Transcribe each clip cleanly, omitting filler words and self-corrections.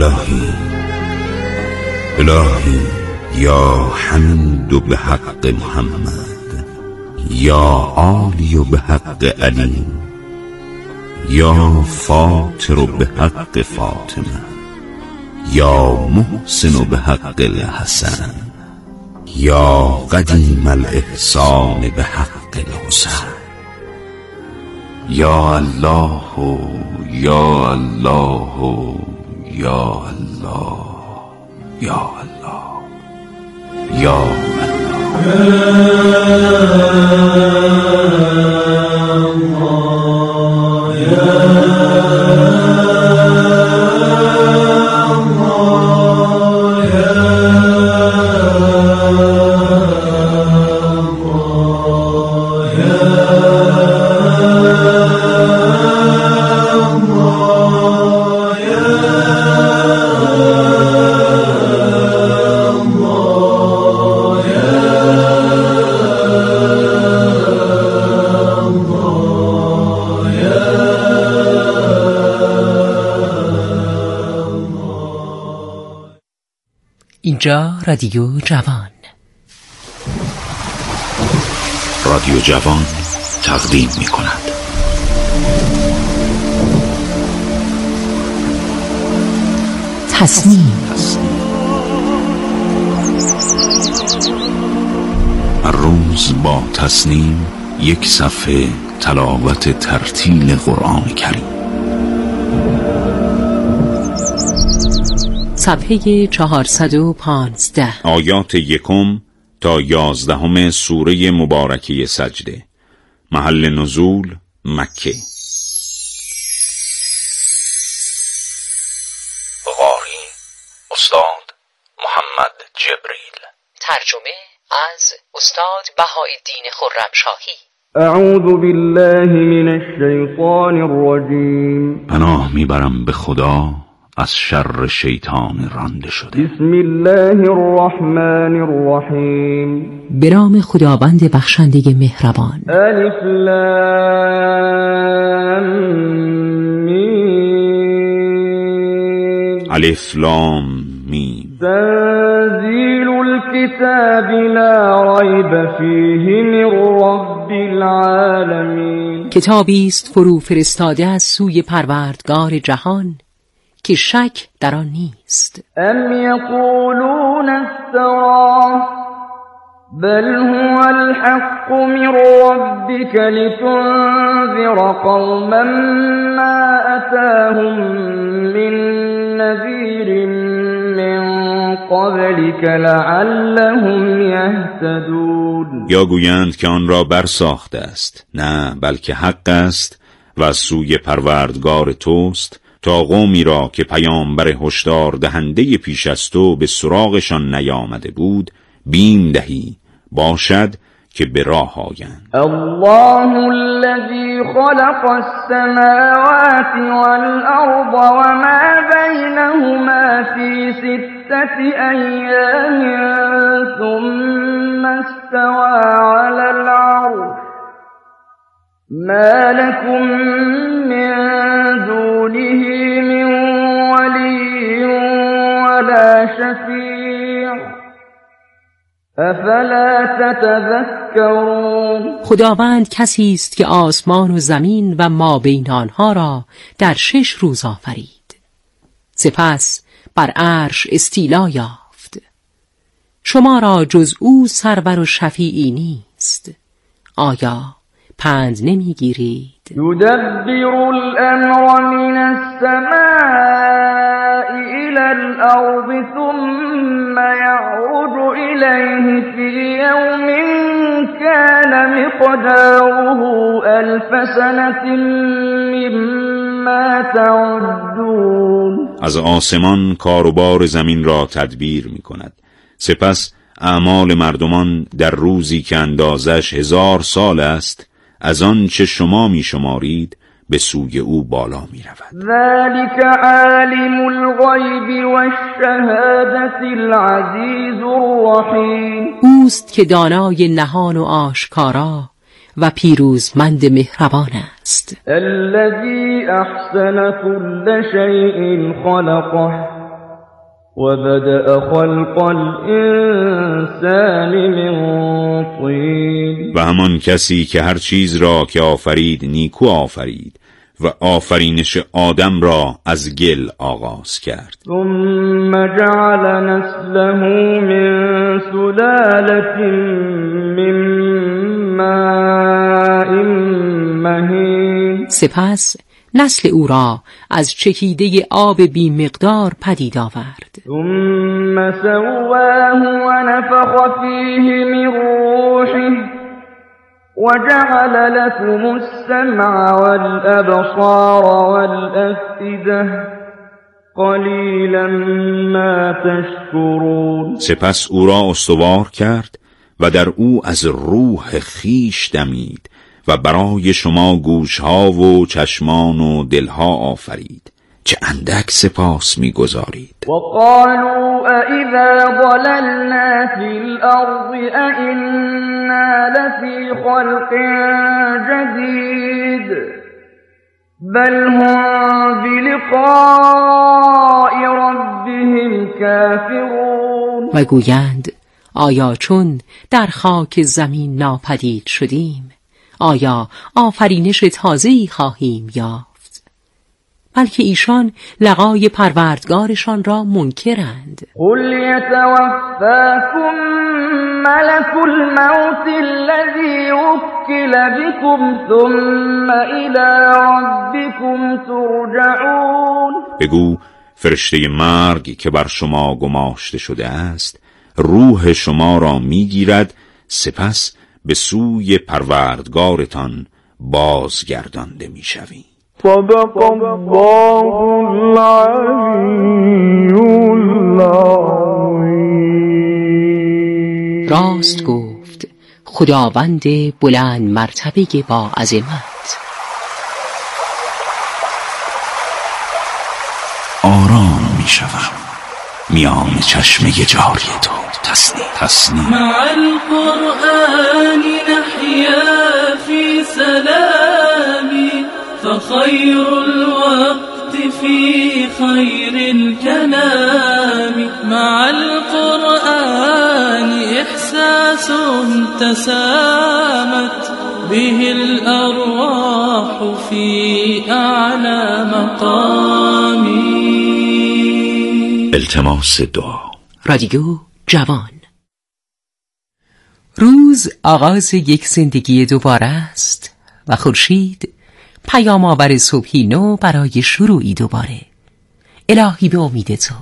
الهی یا حمید به حق محمد، یا عالی به حق علی، یا فاطر به حق فاطمه، یا محسن به حق الحسن، یا قدیم الاحسان به حق الحسین. یا الله یا الله یا الله یا الله یا اینجا رادیو جوان. رادیو جوان تقدیم می کند تصمیم. هر روز با تصمیم یک صفحه تلاوت ترتیل قرآن کریم. صفحه 415 آیات 1 تا 11 سوره مبارکه سجده. محل نزول مکه. قاری استاد محمد جبریل. ترجمه از استاد بهاءالدین خرمشاهی. اعوذ بالله من الشیطان الرجیم. پناه میبرم به خدا از شر شیطان رانده شده. بسم الله الرحمن الرحیم. به نام خداوند بخشنده مهربان. الف لام میم. الف لام میم. تنزیل الكتاب لا ریب فیه من رب العالمین. کتابی است فرو فرستاده از سوی پروردگار جهان که شک در آن نیست. ام یقولون افتراه بل هو الحق من ربک لتنذر قوما ما اتاهم من نذیر من قبلک لعلهم یهتدون. یا گویند که آن را برساخته است، نه بلکه حق است و از سوی پروردگار توست، تا قومی را که پیامبر هشدار دهنده پیش از تو به سراغشان نیامده بود بیم دهی، باشد که به راه آیند. الله الذي خلق السماوات والأرض وما بينهما في 6 أيام ثم استوى على العرش ما لكم من دونه من ولي ولا شفيع افلا تتذکرون. خداوند کسی است که آسمان و زمین و ما بین آنها را در 6 روز آفرید، سپس بر عرش استیلا یافت. شما را جز او سرور و شفیعی نیست. آیا پند نمیگیرید؟ یدبر الامر من السماء الى الارض ثم يعرج الیه فی یوم کان مقداره 1000 سنة مما تعدون. از آسمان کار و بار زمین را تدبیر می کند، سپس اعمال مردمان در روزی که اندازش 1000 سال است از آن چه شما می شمارید به سوی او بالا می رود. ذلك عالم الغیب والشهادة العزیز الرحیم. اوست که دانای نهان و آشکارا و پیروزمند مهربان است. الذي احسن كل شيء خلقه وبدأ خلق الإنسان من طين و همان کسی که هر چیز را که آفرید نیکو آفرید و آفرینش آدم را از گل آغاز کرد. ثم جعل نسله من سلالة من ماء مهین. سپس نسل او را از چکیده آب بی مقدار پدید آورد. ثم سواه ونفخ فیه من روحه وجعل لكم السمع والأبصار والأفئدة قلیلا ما تشکرون. سپس او را استوار کرد و در او از روح خیش دمید و برای شما گوشها و چشمان و دلها آفرید. چه اندک سپاس می‌گزارید. وقالوا أإذا ضللنا في الأرض أإنا لفي خلق جديد بل هم بلقاء ربهم كافرون. و گویند آیا چون در خاک زمین ناپدید شدیم آیا آفرینش تازه‌ای خواهیم یافت؟ بلکه ایشان لقای پروردگارشان را منکرند. قل یتوفاکم ملک الموت الذی وکل بكم ثم الی ربکم ترجعون. بگو فرشته مرگ که بر شما گماشته شده است روح شما را میگیرد سپس به سوی پروردگارتان بازگردانده میشوید. صدق الله العلی العظیم. راست گفت خداوند بلند مرتبه با عظمت. آرام میشوم میان چشم جاری تو. تسنیم مع القرآن نحيا في سلام فخير الوقت في خير الكلام مع القرآن إحساس تسامت به الأرواح في أعلى مقام. التماس دعا. رادیو جوان. روز آغاز یک زندگی دوباره است و خورشید پیام آور صبحی نو برای شروعی دوباره. الهی به امید تو.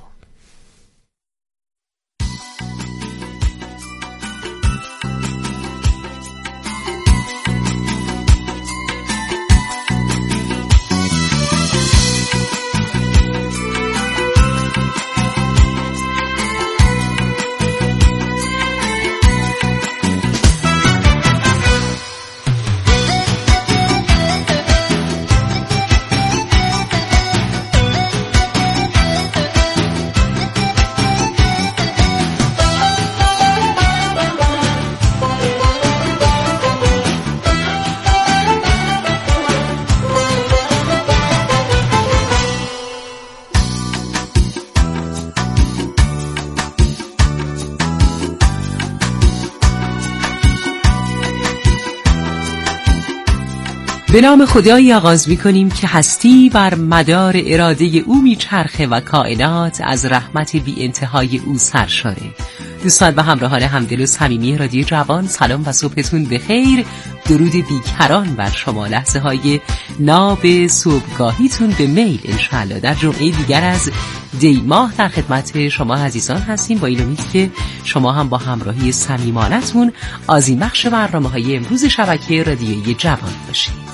به نام خدایی آغاز می‌کنیم که هستی بر مدار اراده او میچرخه و کائنات از رحمت بی انتهای او سرشاره. دوستان و همراهان همدل و صمیمی رادیو جوان، سلام و صبحتون بخیر. درود بیکران بر شما. لحظه های ناب صبحگاهیتون به میل انشاءالله. در جمعه دیگر از دی ماه در خدمت شما عزیزان هستیم با این امید که شما هم با همراهی صمیمانه‌تون آذین‌بخش برنامه‌های امروز شبکه رادیویی جوان باشید.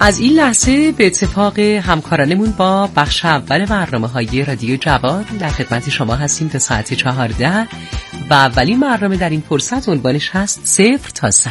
از این لحظه به اتفاق همکارانمون با بخش اول برنامه‌های رادیو جوان در خدمت شما هستیم تا ساعت 14 و اولین برنامه در این فرصت عنوانش هست 0 تا 100.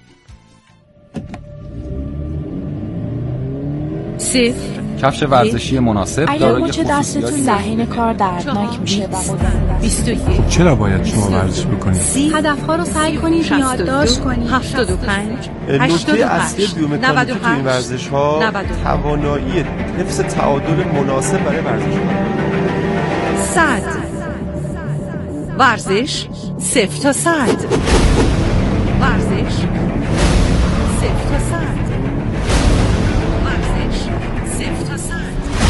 0 کفش ورزشی مناسب اگر مچ دستتون ذهن کار دردناک میشه و 21 چرا باید شما ورزش بکنید؟ هدفها رو سعی کنید یادداشت کنید. 75 نکته اصلی بیومکانیکی تو این ورزش‌ها توانایی حفظ تعادل مناسب برای ورزش‌ها. 100 ورزش 0 تا 100 ورزش 0 تا 100 ورزش 0 تا 100.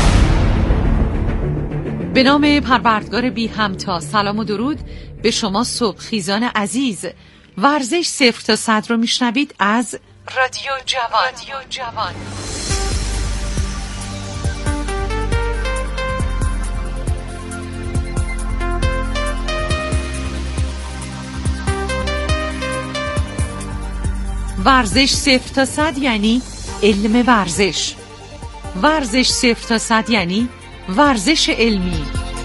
به نام پروردگار بی همتا، سلام و درود به شما صبح خیزان عزیز. ورزش 0 تا 100 رو میشنوید از رادیو جوان. ورزش 0 تا 100 یعنی علم ورزش. ورزش 0 تا 100 یعنی ورزش علمی.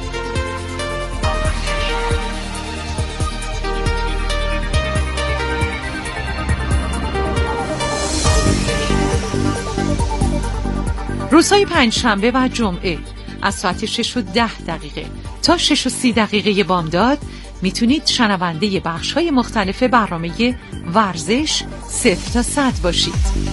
روزهای پنجشنبه و جمعه از ساعت 6:10 تا 6:30 بامداد میتونید شنونده بخش‌های مختلف برنامه ورزش 0 تا 100 باشید.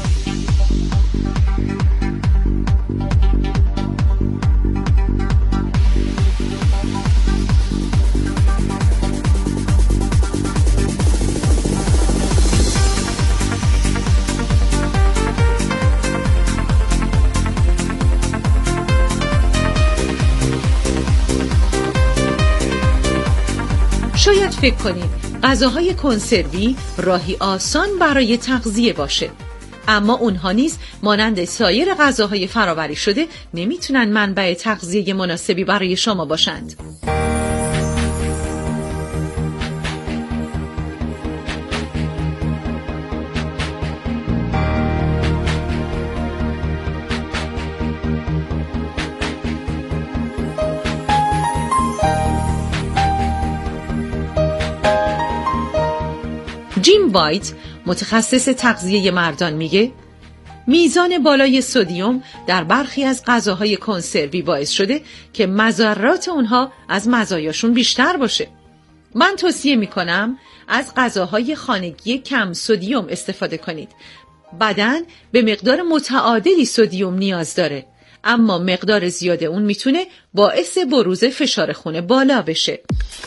شاید فکر کنید غذاهای کنسروی راهی آسان برای تغذیه باشه، اما اونها نیز مانند سایر غذاهای فرآوری شده نمیتونن منبع تغذیه مناسبی برای شما باشند. جیم وایت متخصص تغذیه مردان میگه میزان بالای سدیم در برخی از غذاهای کنسروی باعث شده که مضرات اونها از مزایاشون بیشتر باشه. من توصیه میکنم از غذاهای خانگی کم سدیم استفاده کنید. بدن به مقدار متعادلی سدیم نیاز داره، اما مقدار زیاد اون میتونه باعث بروز فشار خون بالا بشه.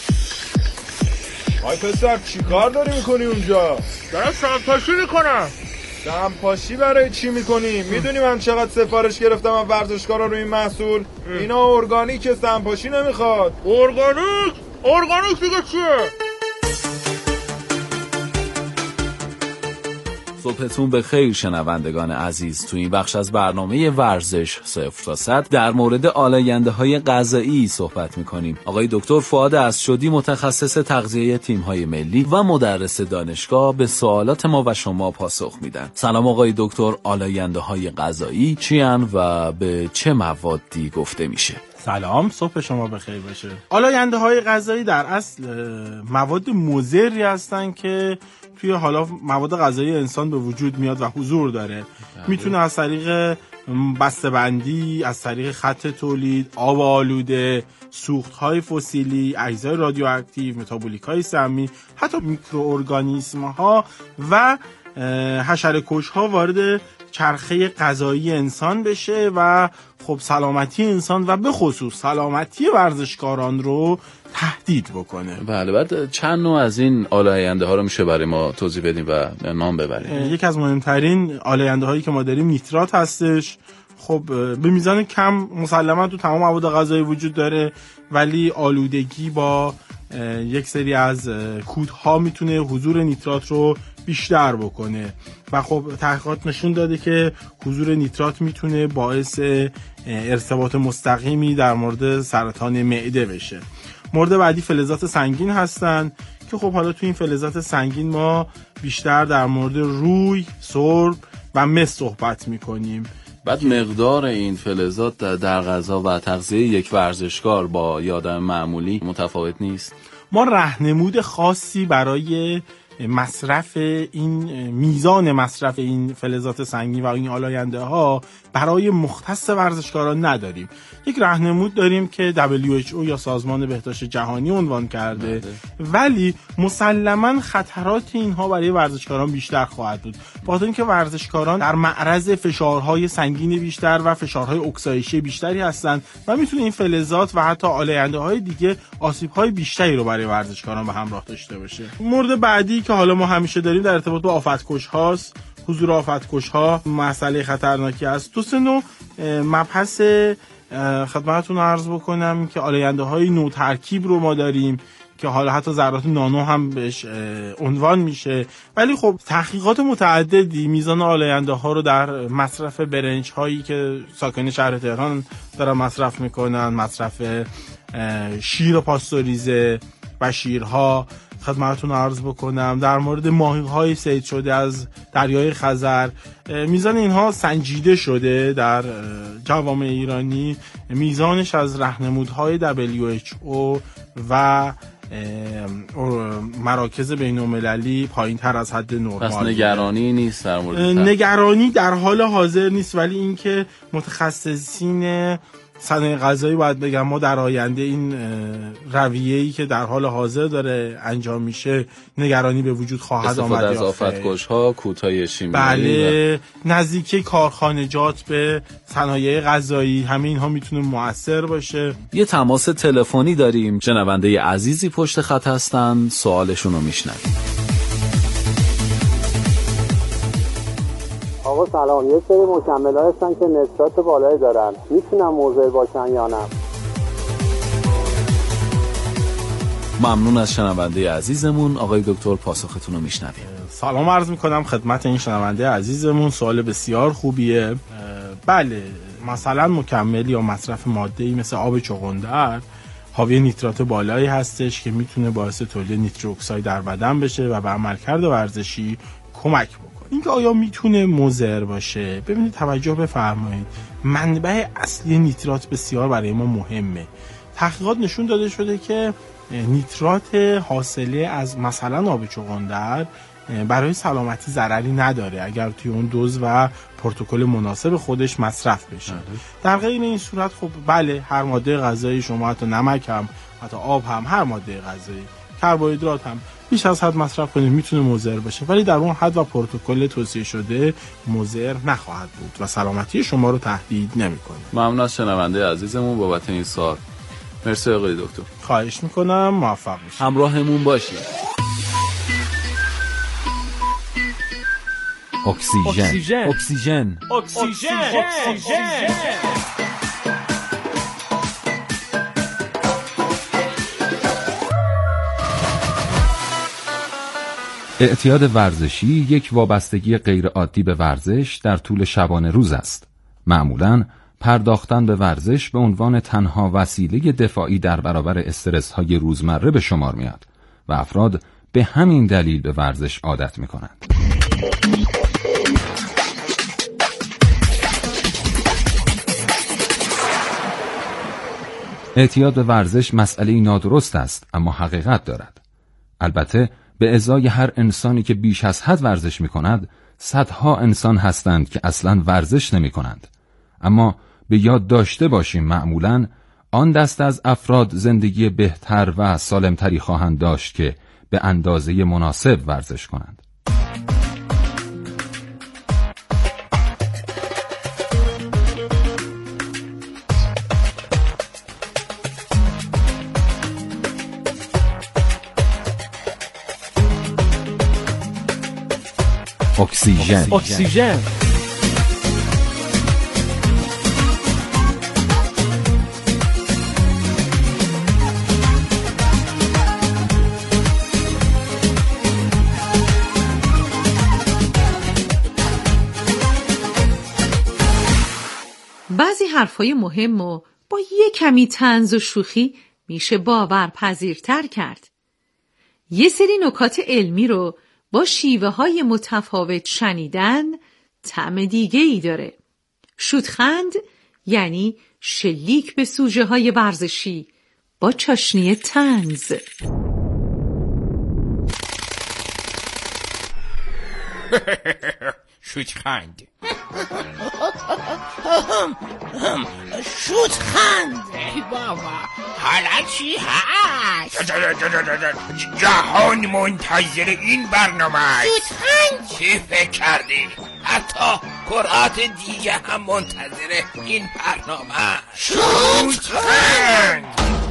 آی پسر چی کار داری میکنی اونجا؟ دارم سمپاشی میکنم. سمپاشی برای چی میکنی؟ میدونی من چقدر سفارش گرفتم از ورزشکارا رو این محصول؟ اینا ارگانیک، سمپاشی نمیخواد. ارگانیک دیگه چیه؟ صبحتون بخیر شنوندگان عزیز. تو این بخش از برنامه ورزش 0 تا 100 در مورد آلاینده‌های غذایی صحبت می‌کنیم. آقای دکتر فؤاد ازشدی متخصص تغذیه تیم‌های ملی و مدرس دانشگاه به سوالات ما و شما پاسخ میدن. سلام آقای دکتر، آلاینده‌های غذایی چی ان و به چه موادی گفته میشه؟ سلام، صبح شما بخیر باشه. آلاینده‌های غذایی در اصل مواد مضری هستن که توی حالا مواد غذایی انسان به وجود میاد و حضور داره. میتونه از طریق بسته‌بندی، از طریق خط تولید، آب آلوده، سوخت‌های فسیلی، اجزای رادیواکتیو، متابولیک‌های سمی، حتی میکروارگانیسم‌ها و حشره‌کش‌ها وارد چرخه غذایی انسان بشه و خب سلامتی انسان و به خصوص سلامتی ورزشکاران رو تهدید بکنه. بله، بعد چند نوع از این آلاینده ها رو میشه برای ما توضیح بدیم و نام ببریم؟ یکی از مهمترین آلاینده هایی که ما داریم نیترات هستش. خب به میزان کم مسلما تو تمام مواد غذایی وجود داره، ولی آلودگی با یک سری از کودها میتونه حضور نیترات رو بیشتر بکنه و خب تحقیقات نشون داده که حضور نیترات میتونه باعث ارتباط مستقیمی در مورد سرطان معده بشه. مورد بعدی فلزات سنگین هستن که خب حالا تو این فلزات سنگین ما بیشتر در مورد روی، سرب، و مس صحبت میکنیم. بعد مقدار این فلزات در غذا و تغذیه یک ورزشکار با یه آدم معمولی متفاوت نیست؟ ما راهنمود خاصی برای مصرف این میزان مصرف این فلزات سنگین و این آلاینده ها برای مختص ورزشکاران نداریم. یک راهنمود داریم که WHO یا سازمان بهداشت جهانی عنوان کرده، ولی مسلماً خطرات اینها برای ورزشکاران بیشتر خواهد بود، با اینکه ورزشکاران در معرض فشارهای سنگین بیشتر و فشارهای اکسایشی بیشتری هستند و میتونه این فلزات و حتی آلاینده های دیگه آسیب‌های بیشتری رو برای ورزشکاران به همراه داشته باشه. مورد بعدی که حالا ما همیشه داریم در ارتباط با آفت‌کش هاست. حضور آفت‌کش ها مسئله خطرناکی است. تو سه مبحث خدمتتون عرض بکنم که آلاینده های نو ترکیب رو ما داریم که حالا حتی ذرات نانو هم بهش عنوان میشه، ولی خب تحقیقات متعددی میزان آلاینده ها رو در مصرف برنج هایی که ساکنین شهر تهران دارن مصرف میکنن، مصرف شیر پاستوریزه و شیرها خدمتتون عرض بکنم، در مورد ماهی‌های صید شده از دریای خزر میزان اینها سنجیده شده در جوامع ایرانی، میزانش از راهنمودهای WHO و مراکز بین‌المللی پایین‌تر از حد نرمال. پس نگرانی نیست در مورد نگرانی در حال حاضر نیست، ولی اینکه متخصصین صنایع غذایی باید بگم ما در آینده این رویه‌ای که در حال حاضر داره انجام میشه نگرانی به وجود خواهد آمد. استفاده از آفت‌کش‌ها، کوتاه شیمیایی، بله، نزدیکی کارخانجات به صنایع غذایی، همه اینها میتونه مؤثر باشه. یه تماس تلفنی داریم، شنونده عزیزی پشت خط هستن، سوالشون رو میشنویم. آقا سلام، یه سری مکمل‌ها هستن که نترات بالایی دارن، میتونن مضر باشن یا نه؟ ممنون از شنونده عزیزمون. آقای دکتر پاسختون رو میشنویم. سلام عرض میکنم خدمت این شنونده عزیزمون، سوال بسیار خوبیه. بله، مثلا مکمل یا مصرف ماده‌ای مثل آب چغندر حاوی نیترات بالایی هستش که میتونه باعث تولید نیتر اکساید در بدن بشه و به عملکرد ورزشی کمک بکنه. اینکه آیا میتونه مضر باشه؟ ببینید توجه بفرمایید، منبع اصلی نیترات بسیار برای ما مهمه. تحقیقات نشون داده شده که نیترات حاصله از مثلا آب چغندر برای سلامتی ضرری نداره اگر توی اون دوز و پروتکل مناسب خودش مصرف بشه. در غیر این صورت خب بله، هر ماده غذایی، شما حتی نمک هم، حتی آب هم، هر ماده غذایی، کربوهیدرات هم بیش از حد مصرف کنید میتونه مضر باشه، ولی در اون حد و پروتکل توصیه شده مضر نخواهد بود و سلامتی شما رو تهدید نمیکنه. ممنون از شنونده عزیزمون بابت این سوال. مرسی آقای دکتر. خواهش میکنم، موفق باشید. همراهمون باشید. اکسیژن. اکسیژن. اعتیاد ورزشی یک وابستگی غیرعادی به ورزش در طول شبانه روز است. معمولاً پرداختن به ورزش به عنوان تنها وسیله دفاعی در برابر استرس‌های روزمره به شمار میاد و افراد به همین دلیل به ورزش عادت می‌کنند. اعتیاد به ورزش مسئله نادرست است، اما حقیقت دارد. البته به ازای هر انسانی که بیش از حد ورزش می‌کند، صدها انسان هستند که اصلاً ورزش نمی‌کنند. اما به یاد داشته باشیم معمولاً آن دست از افراد زندگی بهتر و سالمتری خواهند داشت که به اندازه مناسب ورزش کنند. اکسیژن. بعضی حرفای مهم و با یه کمی طنز و شوخی میشه باورپذیرتر کرد. یه سری نکات علمی رو با شیوه های متفاوت شنیدن، طعم دیگه ای داره. شوتخند یعنی شلیک به سوژه های ورزشی با چاشنی طنز. شوتخند شوتخند. ای بابا حالا چی هست؟ جهان منتظر این برنامه است. شوتخند چی فکر کردی؟ حتی کرات دیگه هم منتظر این برنامه است. شوتخند.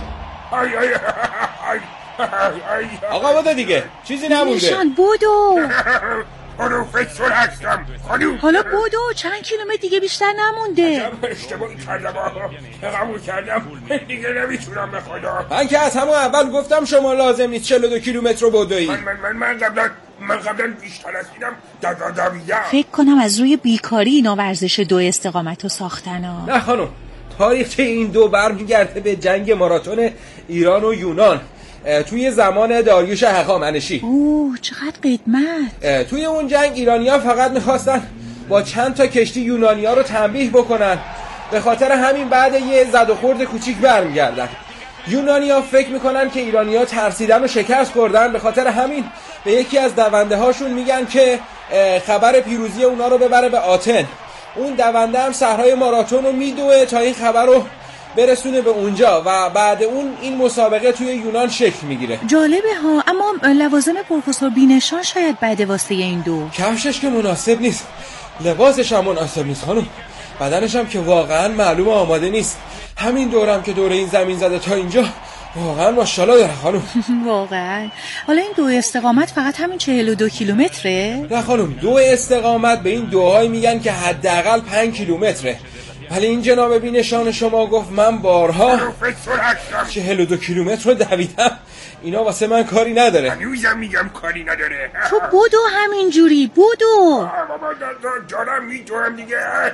آقا بوده دیگه، چیزی نمونده. نشان بودو. پروفسور هستم خانوم. حالا بودو، چند کیلومتر دیگه بیشتر نمونده. اشتباهی کردم قبول کردم دیگه نمیتونم به خدا. من که از همون اول گفتم شما لازم نیست 42 کیلومتر رو بدوی. من قبلا بیشتر از اینم دویدم. فکر کنم از روی بیکاری اینا ورزش 2 استقامت رو ساختن ها. نه خانم، تاریخ این دو برمیگرده به جنگ ماراتون ایران و یونان توی زمان داریوش هخامنشی. اوه چقدر قدمت. توی اون جنگ ایرانی‌ها فقط می‌خواستن با چند تا کشتی یونانی‌ها رو تنبیه بکنن، به خاطر همین بعد یه زد و خورد کوچیک برمیگردن. یونانی‌ها فکر میکنن که ایرانی‌ها ترسیدن و شکست خوردن، به خاطر همین به یکی از دونده هاشون میگن که خبر پیروزی اونا رو ببره به آتن. اون دونده هم صحرای ماراتون رو میدوه تا این خبر رو برسونه به اونجا و بعد اون این مسابقه توی یونان شکل میگیره. جالبه ها، اما لوازم پروفسور بینشان شاید بعد واسه این دو. کفشش که مناسب نیست، لباسش هم مناسب نیست خانم، بدنش هم که واقعا معلوم آماده نیست. همین دورم که دور این زمین زده تا اینجا واقعا ماشاءالله داره خانم. واقعا. حالا این 2 استقامت فقط همین 42 کیلومتره؟ نه خانم، 2 استقامت به این دوهای میگن که حداقل 5 کیلومتره. ولی این جناب بینشان شما گفت من بارها 42 کیلومتر رو دویدم، اینا واسه من کاری نداره. هنوزم میگم کاری نداره. تو بودو همینجوری بودو. دارم میدوام دیگه.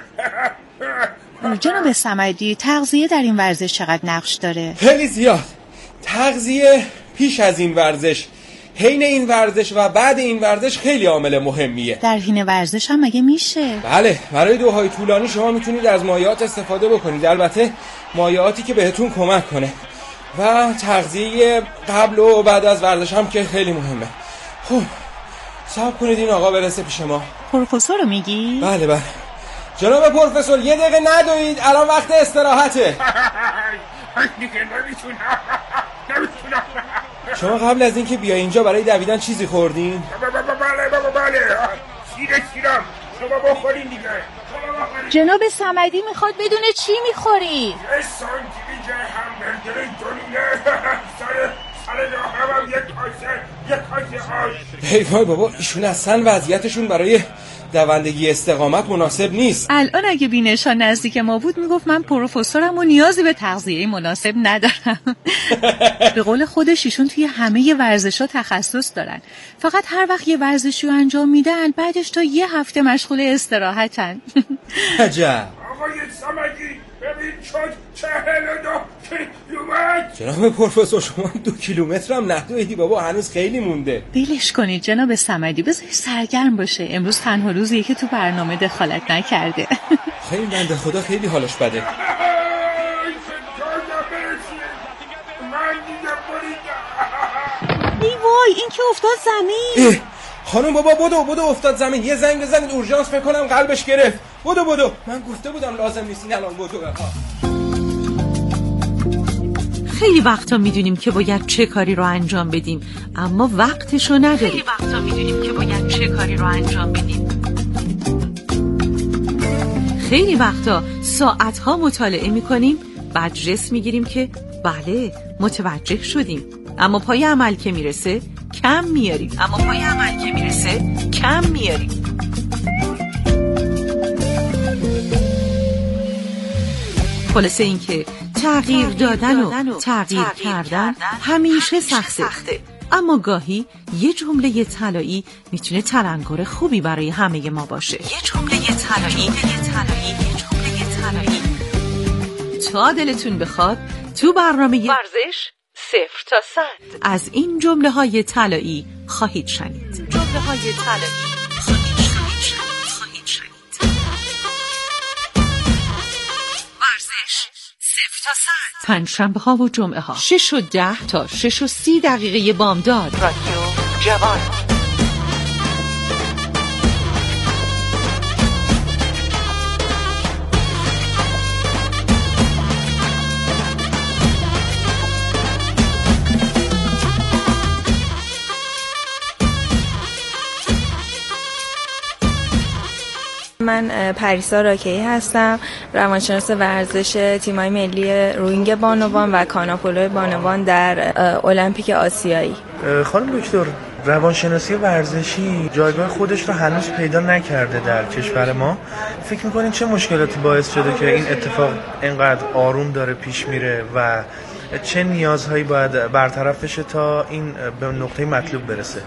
جناب صمدی، تغذیه در این ورزش چقدر نقش داره؟ خیلی زیاد. تغذیه پیش از این ورزش، حین این ورزش و بعد این ورزش خیلی عامل مهمیه. در حین ورزش هم مگه میشه؟ بله، برای دوهای طولانی شما میتونید از مایعات استفاده بکنید، البته مایعاتی که بهتون کمک کنه، و تغذیه قبل و بعد از ورزش هم که خیلی مهمه. خب صبر کنید این آقا برسه پیش ما. پروفسور رو میگی؟ بله بله. جناب پروفسور یه دقیقه ندوید، الان وقت استراحته. شما قبل از اینکه بیای اینجا برای دویدن چیزی خوردین؟ بله سیرم شما بخورین دیگه. جناب صمدی میخواد بدونه چی میخوری؟ یه ساندویچ همبرگر دونونه سر راهرم یک کاسه آش. ای وای بابا، ایشون اصلا وضعیتشون برای دوندگی استقامت مناسب نیست. الان اگه بینشان نزدیک ما بود میگفت من پروفسورم و نیازی به تغذیه مناسب ندارم. به قول خودش ایشون توی همه ورزش‌ها تخصص دارن، فقط هر وقت یه ورزشی رو انجام میدن بعدش تا یه هفته مشغول استراحتن. عجب. آقای صمدی ببین شد 42 کیلومتر. جناب پروفسور شما 2 کیلومتر هم ندویدی بابا، هنوز خیلی مونده. بیلش کنید جناب صمدی، بذارید سرگرم باشه، امروز تنها روزیه که تو برنامه دخالت نکرده. خیلی بنده خدا خیلی حالش بده. ای وای این که افتاد زمین. خانم بابا بدو افتاد زمین، یه زنگ بزنید اورژانس، فکر کنم قلبش گرفت. بدو من گفته بودم لازم نیست، الان بدو. خیلی وقتا میدونیم که باید چه کاری رو انجام بدیم اما وقتشو نداریم. خیلی وقتا ساعتها مطالعه میکنیم، بعد جس میگیریم که بله متوجه شدیم، اما پای عمل که میرسه کم میاریم. خلاصه این که تغییر دادن و تغییر کردن همیشه سخته، اما گاهی یه جمله طلایی میتونه تلنگر خوبی برای همه ما باشه. تا دلتون بخواد تو برنامه ورزش 0 تا 100 از این جمله های طلایی خواهید شنید. ورزش 0 تا 100 پنجشنبه ها و جمعه ها 6 و 10 تا 6 و 30 دقیقه بامداد. رادیو جوان. من پریسا راکی هستم، روانشناس ورزش تیم‌های ملی روینگ بانوان و کاناپولو بانوان در المپیک آسیایی. خانم دکتر، روانشناسی ورزشی جایگاه خودش رو هنوز پیدا نکرده در کشور ما. فکر می‌کنین چه مشکلاتی باعث شده که این اتفاق اینقدر آروم داره پیش میره و چه نیازهایی باید برطرف بشه تا این به نقطه مطلوب برسه؟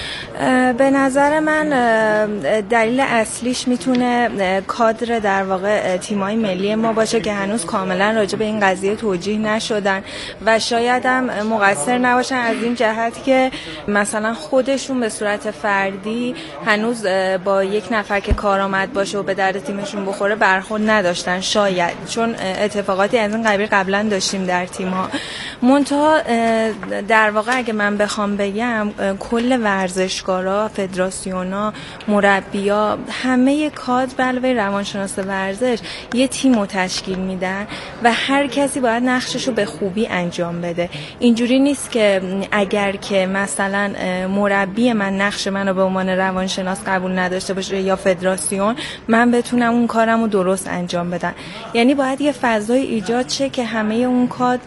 به نظر من دلیل اصلیش میتونه کادر در واقع تیم‌های ملی ما باشه که هنوز کاملا راجع به این قضیه توجیه نشدن و شاید هم مقصر نباشن از این جهت که مثلا خودشون به صورت فردی هنوز با یک نفر که کارآمد باشه و به درد تیمشون بخوره برخورد نداشتن، شاید چون اتفاقاتی از این قبیل قبلا داشتیم در تیم‌ها. منتها در واقع اگه من بخوام بگم کل ورزشکارا، فدراسیونا، مربیا، همه کادر به علاوه روانشناس ورزش یه تیمو تشکیل میدن و هر کسی باید نقششو به خوبی انجام بده. اینجوری نیست که اگر که مثلا مربی من نقش منو به عنوان روانشناس قبول نداشته باشه یا فدراسیون، من بتونم اون کارمو درست انجام بدم. یعنی باید یه فضای ایجاد شه که همه اون کادر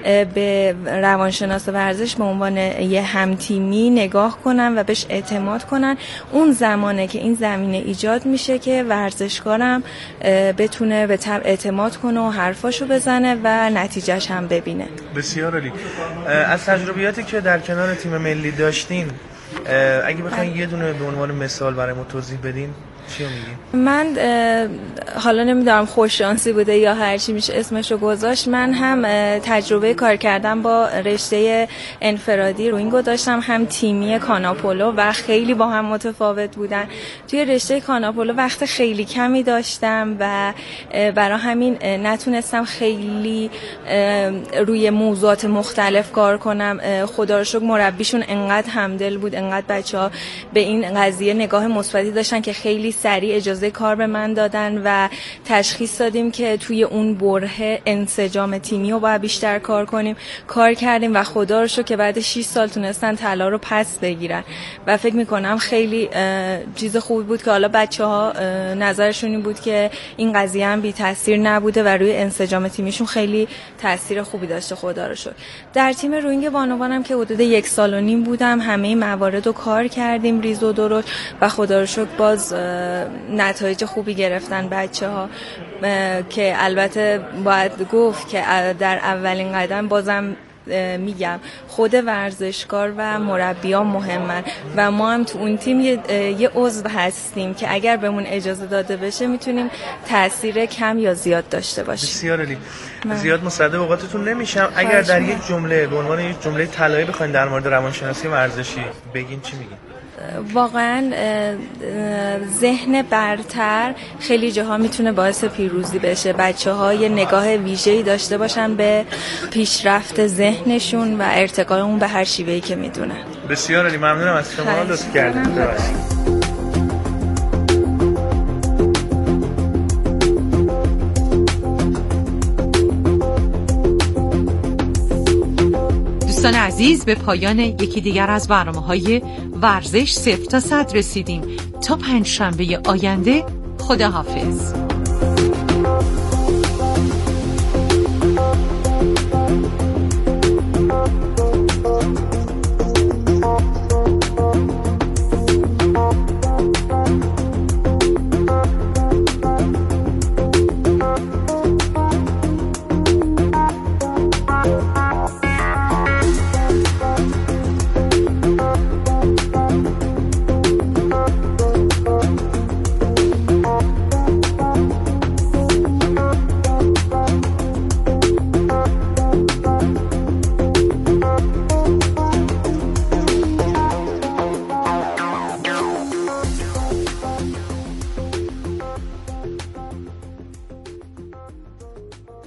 به روانشناس ورزش به عنوان یه همتیمی نگاه کنن و بهش اعتماد کنن. اون زمانه که این زمینه ایجاد میشه که ورزشکارم بتونه به طبع اعتماد کنه و حرفاشو بزنه و نتیجهش هم ببینه. بسیار عالی. از تجربیاتی که در کنار تیم ملی داشتین اگه بخواید یه دونه به عنوان مثال برای ما توضیح بدین چی میگین؟ من حالا نمیدونم خوش شانسی بوده یا هر چی میشه اسمشو گذاشت، من هم تجربه کار کردم با رشته انفرادی روینگو داشتم، هم تیمی کاناپولو و خیلی با هم متفاوت بودن. توی رشته کاناپولو وقت خیلی کمی داشتم و برای همین نتونستم خیلی روی موضوعات مختلف کار کنم. خدا رو شکر مربیشون انقدر همدل بود، انقدر بچه‌ها به این قضیه نگاه مثبتی داشتن که خیلی سریع اجازه کار به من دادن و تشخیص دادیم که توی اون بره انسجام تیمی رو باید بیشتر کار کنیم. کار کردیم و خدا رو شکر که بعد 6 سال تونستن طلا رو پس بگیرن و فکر میکنم خیلی چیز خوبی بود که حالا بچه‌ها نظرشون این بود که این قضیه هم بی تاثیر نبوده و روی انسجام تیمیشون خیلی تاثیر خوبی داشته. خدا رو شکر. در تیم روینگ بانوانم که حدود 1.5 سال بودم، همه موارد رو کار کردیم ریز و درشت و خدا رو شکر باز نتایج خوبی گرفتن بچه‌ها که البته باید گفت که در اولین قدم بازم میگم خود ورزشکار و مربیان مهمن و ما هم تو اون تیم یه عضو هستیم که اگر بهمون اجازه داده بشه میتونیم تأثیر کم یا زیاد داشته باشیم. بسیار عالی. زیاد مصدق اوقاتتون نمیشم. اگر در یک جمله به عنوان یک جمله طلایی بخواید در مورد روانشناسی ورزشی بگین چی میگین؟ واقعا ذهن برتر خیلی جاها میتونه باعث پیروزی بشه. بچه‌ها یه نگاه ویژه‌ای داشته باشن به پیشرفت ذهنشون و ارتقای اون به هر شیوهی که میدونن. بسیار عالی. ممنونم از شما. لطف کردید. دوستان عزیز، به پایان یکی دیگر از برنامه‌های ورزش 0 تا 100 رسیدیم. تا پنجشنبه آینده، خداحافظ.